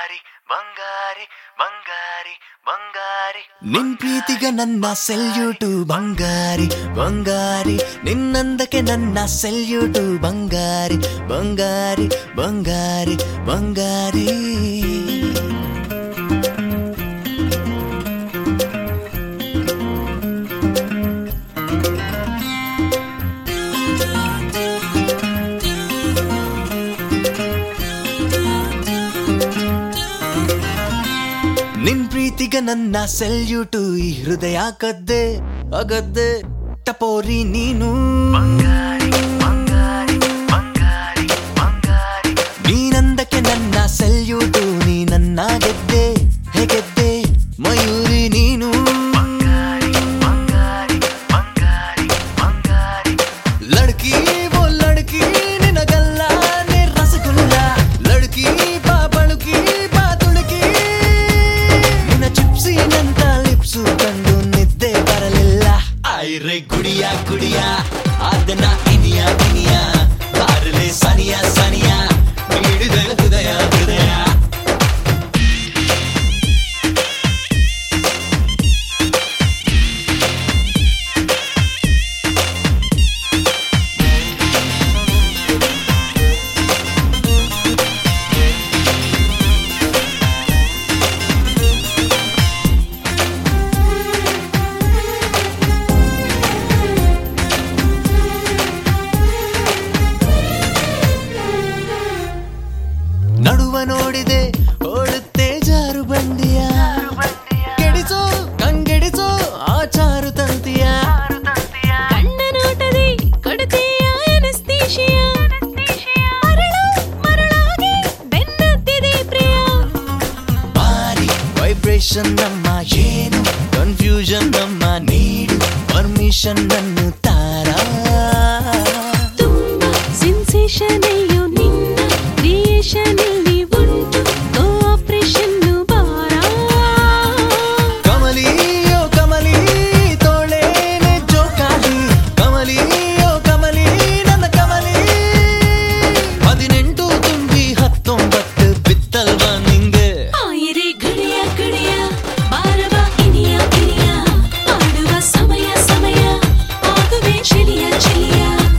ಬಂಗಾರಿ ಬಂಗಾರಿ ಬಂಗಾರಿ ಬಂಗಾರಿ ನಿನ್ ಪ್ರೀತಿಗೆ ನನ್ನ ಸೆಲ್ಯೂಟು ಬಂಗಾರಿ ಬಂಗಾರಿ ನಿನ್ನಂದಕ್ಕೆ ನನ್ನ ಸೆಲ್ಯೂಟು ಬಂಗಾರಿ ಬಂಗಾರಿ ಬಂಗಾರಿ ಬಂಗಾರಿ ನಿನ್ ಪ್ರೀತಿಗೆ ನನ್ನ ಸೆಲ್ಯೂಟು ಈ ಹೃದಯ ಕದ್ದೆ ಅಗದ್ದೆ ಟಪೋರಿ ನೀನು ಬಂಗಾರಿ ಬಂಗಾರಿ ಬಂಗಾರಿ ಬಂಗಾರಿ ನೀನಂದಕ್ಕೆ ನನ್ನ ಸೆಲ್ಯೂಟು ನೀ ನನ್ನ ಗೆದ್ದೆ ಹೇಗೆದ್ದೆ ಮಯೂರಿ ನೀನು ಬಂಗಾರಿ ಬಂಗಾರಿ ಬಂಗಾರಿ ಬಂಗಾರಿ ಲಡ್ಕಿ ಓ ಲಡ್ಕಿ ನಿನಗಲ್ಲ ನೇ ರಸಗುಲ್ಲ ಲಡ್ಕಿ ಬಾ ಬಳುಕಿ ಬಾ ತುಳುಕಿ ನಿನ್ನ ಚಿಪ್ಸಿನಂತ ಲಿಪ್ಸು ಕಂಡು ನಿದ್ದೆ ಬರಲಿಲ್ಲ ಐರೆ ಗುಡಿಯ ಗುಡಿಯ ಅದನ್ನ ಇನಿಯ ಇನಿಯ ಬಾರಲೆ ಸನಿಯ ಸನಿಯ ನೀಡಿದ ಹೃದಯ ಹೃದಯ ನಡುವ ನೋಡಿದೆ ಓಡುತ್ತೆ ಜಾರು ಬಂಡಿಯ ಕೆಡಿಸೋ ಕಂಗೆಡಿಸೋ ಆಚಾರು ತಂತಿಯ ಕಣ್ಣ ನೋಟದೆ ಕೊಡುತ್ತೆಯ ಅನಸ್ತೇಶಿಯ ಮರಳು ಮರಳಾಗಿ ಬೆನ್ನತ್ತಿದೆ ಪ್ರಿಯ ಬಾರಿ ವೈಬ್ರೇಷನ್ ನಮ್ಮ ಏನು ಕನ್ಫ್ಯೂಷನ್ ನಮ್ಮ ನೀಡು ಪರ್ಮಿಷನ್ ಅನ್ನು ತಾರಾ ತುಂಬ ಸೆನ್ಸೇಷನ್ ಅಯ್ಯೋ ನಿನ್ನ ಕ್ರಿಯೇಷನ್ ಇಲ್ಲಿ ಉಂಟು ಕೋಆಪರೇಷನ್ ಬಾರ ಕಮಲಿಯೋ ಕಮಲಿ ತೋಳೇನೆ ಜೋಕಾಲಿ ಕಮಲಿಯೋ ಕಮಲಿ ನನ್ನ ಕಮಲಿ 18 ತುಂಬಿ 19 ಬಿತ್ತಲ್ವಾ ನಿಂಗೆ ಆಯಿರೆ ಗಡಿಯ ಗಡಿಯ ಬಾರವ ಇನಿಯ ಇನಿಯ ಆಡುವ ಸಮಯ ಸಮಯ ಆಗುವೆ ಚೆಲಿಯ ಚೆಲಿಯ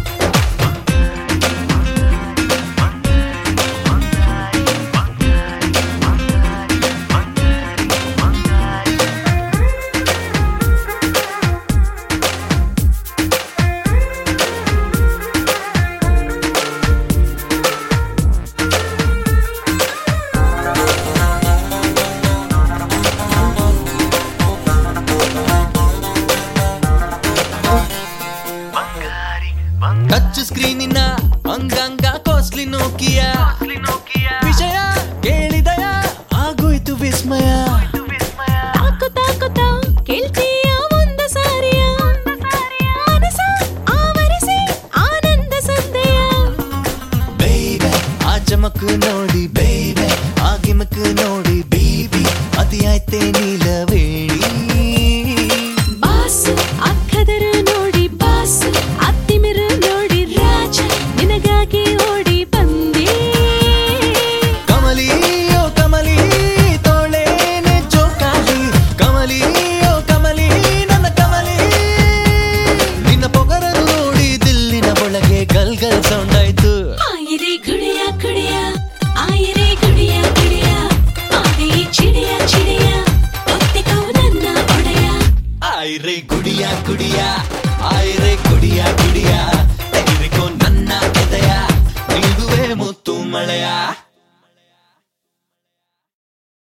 ಬಂಗಾರಿ ಟಚ್ ಸ್ಕ್ರೀನಿನ ಅಂಗಾಂಗ ಕಾಸ್ಟ್ಲಿ ನೋಕಿಯ ನೋಕಿಯ ವಿಷಯ ಕೇಳಿದಯ ಆಗೋಯ್ತು ವಿಸ್ಮಯ ವಿಸ್ಮಯ ತಾಕುತ್ತಾ ಕೇಳ್ತೀಯ ಒಂದು ಸಾರಿಯ ಮನಸ ಆವರಿಸಿ ಆನಂದ ಸಂದೆಯ ಬೇಬೆ ಆ ಚಮಕ್ ನೋಡಿ ಬೇಬೆ ಆ ಗಿಮಕ್ ನೋಡಿ ಬೇಬಿ ಅತಿಯಾಯ್ತೆ ನೀಲವೇಣಿ ಬಾಸ್ ಅಕ್ಕದರು ನೋಡಿ ಬಾಸ್ ಅತ್ತಿಮಿರು ನೋಡಿ ರಾಜ ನಿನಗಾಗಿ ಓಡಿ ಬಂದೆ ಕಮಲಿಯೋ ಕಮಲಿ ತೋಳೇನೆ ಜೋಕಾಲಿ ಕಮಲಿಯೋ ಕಮಲಿ ನನ್ನ ಕಮಲಿ ನಿನ್ನ ಪೊಗರನ್ನು ನೋಡಿ ದಿಲ್ಲಿನ ಒಳಗೆ ಗಲ್ ಗಲ್ ಸೌಂಡ್ ಆಯ್ತು ಆಯಿರೆ ಗುಡಿಯ ಗುಡಿಯ ಆಯಿರೆ ಗುಡಿಯ ಗುಡಿಯ ಆದಿ ಚಿಡಿಯ ಚಿಡಿಯ ಒತ್ತಿಕೋ ನನ್ನ ಒಡೆಯ ಆಯ್ರೆ ಗುಡಿಯ ಗುಡಿಯ ಆಯ್ರೆ ಗುಡಿಯ ಗುಡಿಯ ತೆಗೆದುಕೊಂಡು